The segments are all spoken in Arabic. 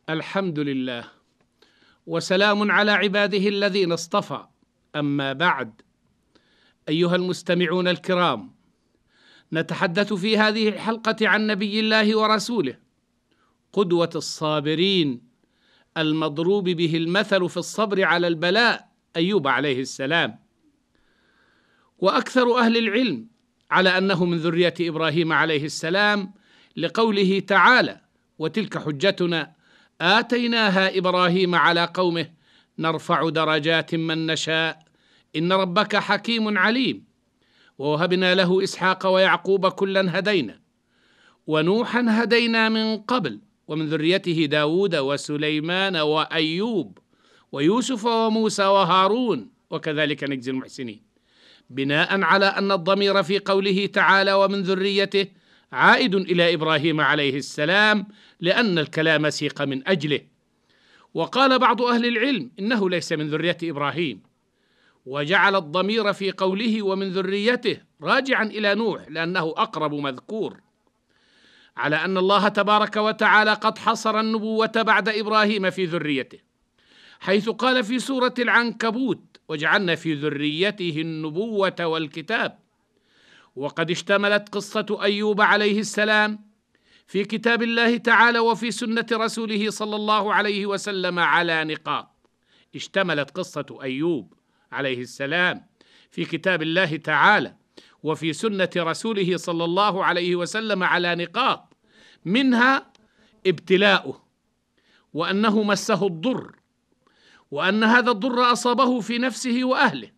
الحمد لله، وسلام على عباده الذين اصطفى. أما بعد، أيها المستمعون الكرام، نتحدث في هذه الحلقة عن نبي الله ورسوله، قدوة الصابرين المضروب به المثل في الصبر على البلاء، أيوب عليه السلام. وأكثر أهل العلم على أنه من ذرية إبراهيم عليه السلام، لقوله تعالى: وتلك حجتنا آتيناها إبراهيم على قومه نرفع درجات من نشاء إن ربك حكيم عليم. ووهبنا له إسحاق ويعقوب كلا هدينا ونوحا هدينا من قبل ومن ذريته داود وسليمان وأيوب ويوسف وموسى وهارون وكذلك نجزي المحسنين، بناء على أن الضمير في قوله تعالى ومن ذريته عائد إلى إبراهيم عليه السلام، لأن الكلام سيق من أجله. وقال بعض أهل العلم إنه ليس من ذرية إبراهيم، وجعل الضمير في قوله ومن ذريته راجعا إلى نوح لأنه أقرب مذكور، على أن الله تبارك وتعالى قد حصر النبوة بعد إبراهيم في ذريته، حيث قال في سورة العنكبوت: وجعلنا في ذريته النبوة والكتاب. وقد اشتملت قصة أيوب عليه السلام في كتاب الله تعالى وفي سنة رسوله صلى الله عليه وسلم على نقاط. اشتملت قصة أيوب عليه السلام في كتاب الله تعالى وفي سنة رسوله صلى الله عليه وسلم على نقاط، منها ابتلاؤه، وأنه مسه الضر، وأن هذا الضر أصابه في نفسه وأهله،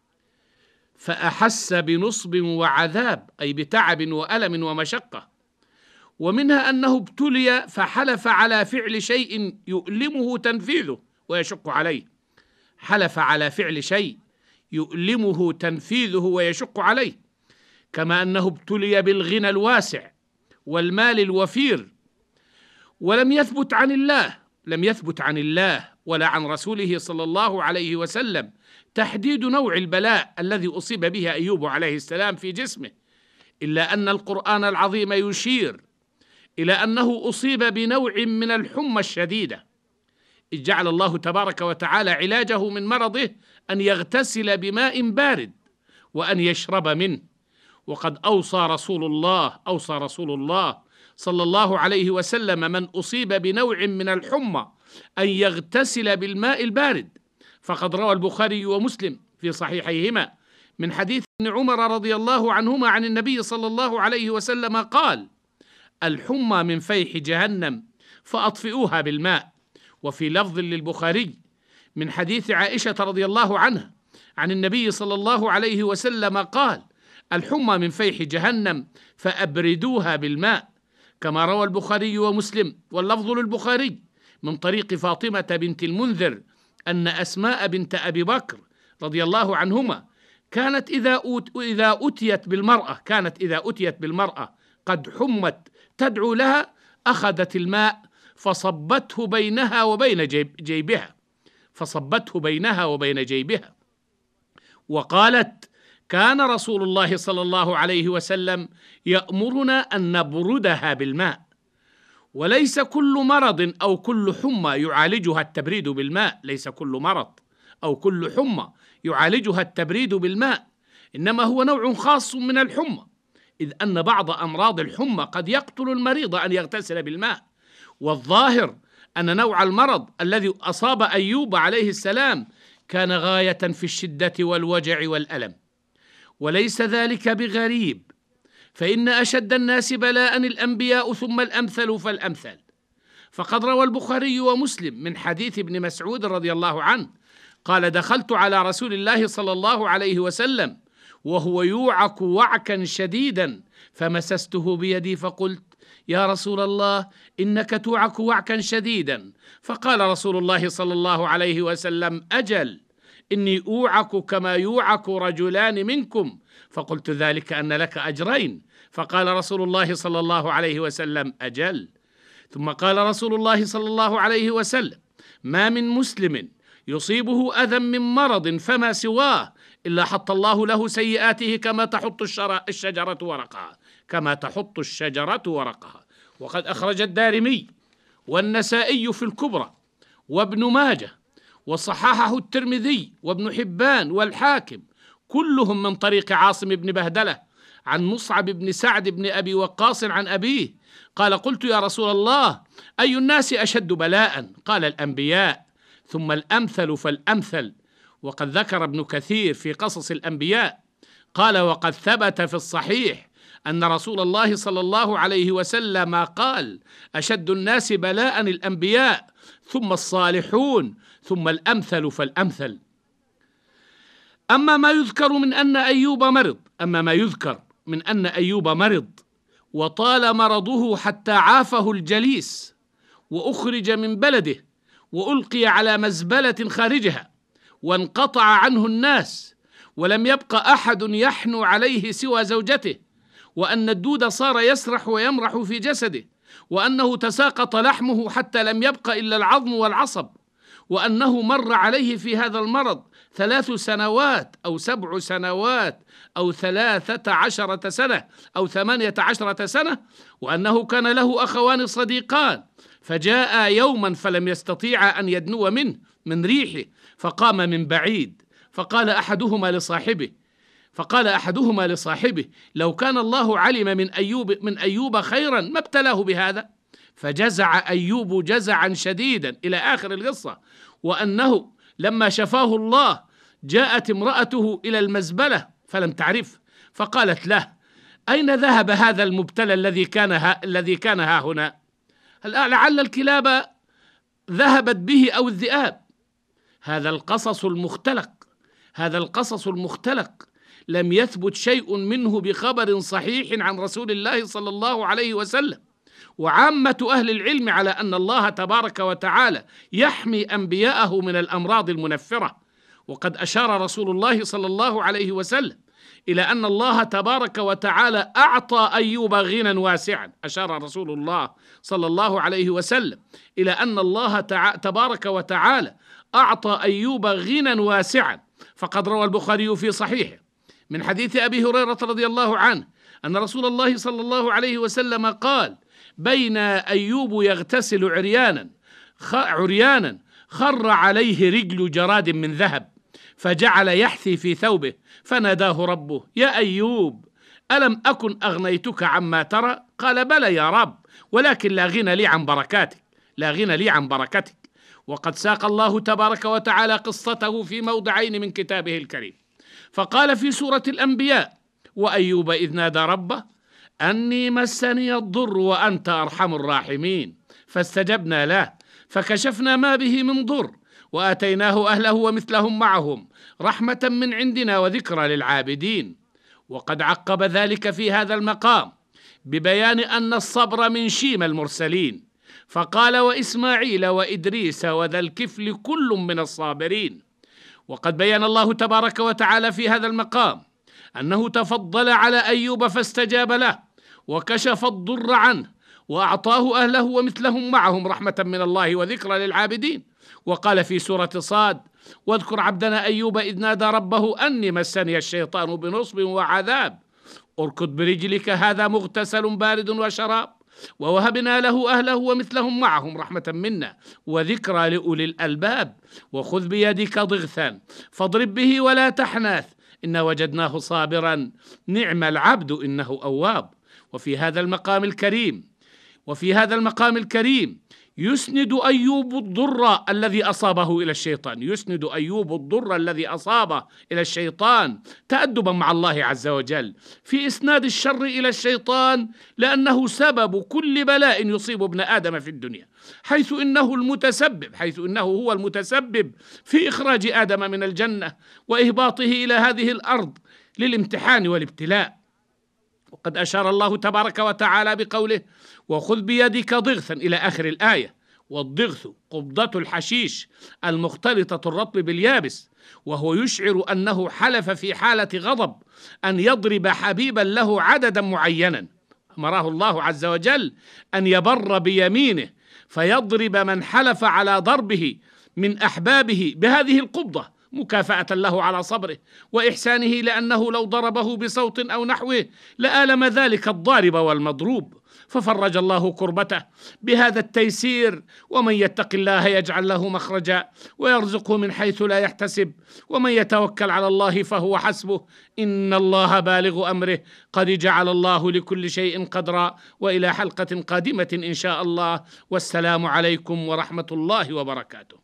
فأحس بنصب وعذاب، أي بتعب وألم ومشقة. ومنها أنه ابتلي فحلف على فعل شيء يؤلمه تنفيذه ويشق عليه، حلف على فعل شيء يؤلمه تنفيذه ويشق عليه، كما أنه ابتلي بالغنى الواسع والمال الوفير. ولم يثبت عن الله ولا عن رسوله صلى الله عليه وسلم تحديد نوع البلاء الذي أصيب به أيوب عليه السلام في جسمه، إلا أن القرآن العظيم يشير إلى أنه أصيب بنوع من الحمى الشديدة، إذ جعل الله تبارك وتعالى علاجه من مرضه أن يغتسل بماء بارد وأن يشرب منه. وقد أوصى رسول الله صلى الله عليه وسلم من أصيب بنوع من الحمى أن يغتسل بالماء البارد، فقد روى البخاري ومسلم في صحيحيهما من حديث ابن عمر رضي الله عنهما عن النبي صلى الله عليه وسلم قال: الحمى من فيح جهنم فأطفئوها بالماء. وفي لفظ للبخاري من حديث عائشة رضي الله عنها عن النبي صلى الله عليه وسلم قال: الحمى من فيح جهنم فأبردوها بالماء، كما روى البخاري ومسلم واللفظ للبخاري من طريق فاطمة بنت المنذر أن أسماء بنت أبي بكر رضي الله عنهما كانت إذا أتيت بالمرأة قد حمت تدعو لها أخذت الماء فصبته بينها وبين جيبها وقالت: كان رسول الله صلى الله عليه وسلم يأمرنا أن نبردها بالماء. وليس كل مرض أو كل حمى يعالجها التبريد بالماء، ليس كل مرض أو كل حمى يعالجها التبريد بالماء، إنما هو نوع خاص من الحمى، إذ أن بعض أمراض الحمى قد يقتل المريض أن يغتسل بالماء. والظاهر أن نوع المرض الذي أصاب أيوب عليه السلام كان غاية في الشدة والوجع والألم، وليس ذلك بغريب، فإن أشد الناس بلاء الأنبياء ثم الأمثل فالأمثل. فقد روى البخاري ومسلم من حديث ابن مسعود رضي الله عنه قال: دخلت على رسول الله صلى الله عليه وسلم وهو يوعك وعكا شديدا، فمسسته بيدي فقلت: يا رسول الله، إنك توعك وعكا شديدا. فقال رسول الله صلى الله عليه وسلم: أجل، إني أوعك كما يوعك رجلان منكم. فقلت: ذلك أن لك أجرين. فقال رسول الله صلى الله عليه وسلم: أجل. ثم قال رسول الله صلى الله عليه وسلم: ما من مسلم يصيبه أذى من مرض فما سواه إلا حط الله له سيئاته كما تحط الشجرة ورقها. وقد أخرج الدارمي والنسائي في الكبرى، وابن ماجه، وصححه الترمذي وابن حبان والحاكم، كلهم من طريق عاصم بن بهدلة عن مصعب بن سعد بن أبي وقاص عن أبيه قال: قلت يا رسول الله أي الناس أشد بلاء؟ قال: الأنبياء، ثم الأمثل فالأمثل. وقد ذكر ابن كثير في قصص الأنبياء قال: وقد ثبت في الصحيح أن رسول الله صلى الله عليه وسلم قال: أشد الناس بلاء الأنبياء، ثم الصالحون، ثم الأمثل فالأمثل. أما ما يذكر من أن أيوب مرض وطال مرضه حتى عافه الجليس، وأخرج من بلده وألقي على مزبلة خارجها، وانقطع عنه الناس، ولم يبق أحد يحنو عليه سوى زوجته، وأن الدود صار يسرح ويمرح في جسده، وأنه تساقط لحمه حتى لم يبق إلا العظم والعصب، وأنه مر عليه في هذا المرض 3 سنوات أو 7 سنوات أو 13 سنة أو 18 سنة، وأنه كان له أخوان صديقان، فجاء يوما فلم يستطيع أن يدنو منه من ريحه، فقام من بعيد، فقال أحدهما لصاحبه: لو كان الله علم من أيوب خيرا ما ابتلاه بهذا. فجزع أيوب جزعا شديدا إلى آخر القصة، وأنه لما شفاه الله جاءت امرأته إلى المزبلة فلم تعرفه، فقالت له: أين ذهب هذا المبتلى الذي كان ها هنا؟ لعل الكلاب ذهبت به أو الذئاب. هذا القصص المختلق لم يثبت شيء منه بخبر صحيح عن رسول الله صلى الله عليه وسلم. وعامة أهل العلم على أن الله تبارك وتعالى يحمي أنبياءه من الأمراض المنفرة. وقد أشار رسول الله صلى الله عليه وسلم إلى أن الله تبارك وتعالى أعطى أيوب غنى واسعا. أشار رسول الله صلى الله عليه وسلم إلى أن الله تبارك وتعالى أعطى أيوب غنى واسعا. فقد روى البخاري في صحيحه من حديث أبي هريرة رضي الله عنه أن رسول الله صلى الله عليه وسلم قال: بين أيوب يغتسل عريانا خر عليه رجل جراد من ذهب، فجعل يحثي في ثوبه، فناداه ربه: يا أيوب، ألم أكن أغنيتك عما ترى؟ قال: بلى يا رب، ولكن لا غنى لي عن بركتك. وقد ساق الله تبارك وتعالى قصته في موضعين من كتابه الكريم، فقال في سورة الأنبياء: وأيوب إذ نادى ربه أني مسني الضر وأنت أرحم الراحمين، فاستجبنا له فكشفنا ما به من ضر، وآتيناه أهله ومثلهم معهم رحمة من عندنا وذكرى للعابدين. وقد عقب ذلك في هذا المقام ببيان أن الصبر من شيم المرسلين، فقال: وإسماعيل وإدريس وذا الكفل كل من الصابرين. وقد بيان الله تبارك وتعالى في هذا المقام أنه تفضل على أيوب فاستجاب له وكشف الضر عنه، وأعطاه أهله ومثلهم معهم رحمة من الله وذكرى للعابدين. وقال في سورة صاد: واذكر عبدنا أيوب إذ نادى ربه أني مسني الشيطان بنصب وعذاب، اركض برجلك هذا مغتسل بارد وشراب، ووهبنا له أهله ومثلهم معهم رحمة منا وذكرى لأولي الألباب، وخذ بيدك ضغثا فاضرب به ولا تحنث إنا وجدناه صابرا نعم العبد إنه أواب. وفي هذا المقام الكريم يسند أيوب الضر الذي أصابه إلى الشيطان تأدبا مع الله عز وجل في إسناد الشر إلى الشيطان، لأنه سبب كل بلاء يصيب ابن آدم في الدنيا، حيث إنه هو المتسبب في إخراج آدم من الجنة وإهباطه إلى هذه الأرض للامتحان والابتلاء. وقد أشار الله تبارك وتعالى بقوله: وخذ بيدك ضغثا إلى آخر الآية. والضغث قبضة الحشيش المختلطة الرطب باليابس، وهو يشعر أنه حلف في حالة غضب أن يضرب حبيبا له عددا معينا، أمره الله عز وجل أن يبر بيمينه فيضرب من حلف على ضربه من أحبابه بهذه القبضة مكافأة له على صبره وإحسانه، لأنه لو ضربه بصوت أو نحوه لآلم ذلك الضارب والمضروب. ففرج الله كربته بهذا التيسير. ومن يتق الله يجعل له مخرجا ويرزقه من حيث لا يحتسب، ومن يتوكل على الله فهو حسبه، إن الله بالغ أمره، قد جعل الله لكل شيء قدرا. وإلى حلقة قادمة إن شاء الله، والسلام عليكم ورحمة الله وبركاته.